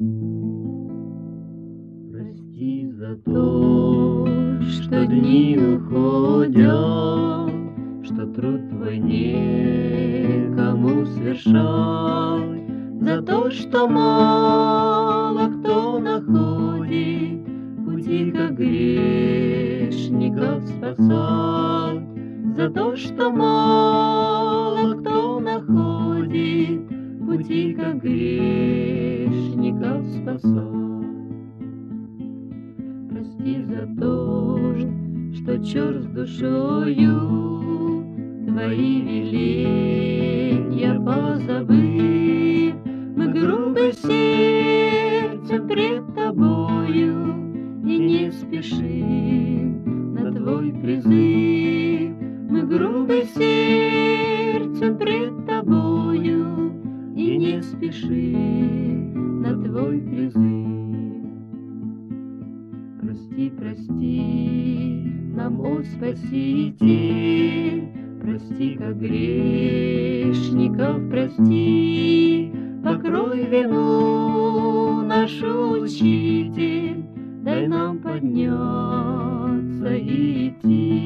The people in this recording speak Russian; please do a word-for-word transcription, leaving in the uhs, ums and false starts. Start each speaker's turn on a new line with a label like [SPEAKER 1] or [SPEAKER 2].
[SPEAKER 1] Прости за то, что дни уходят, что труд твой некому свершать, за то, что мало кто находит пути, как грешников спасать, за то, что мало кто находит пути, как грешников спасать. Прости за то, что черт с душою твои веления позабыв, мы грубы сердцем пред тобою и не спешим на твой призыв. Мы грубы сердцем пред тобою и не спешим на твой призыв. Прости, прости нам, о Спаситель, прости, как грешников прости, покрой вину нашу, Учитель, дай нам подняться и идти.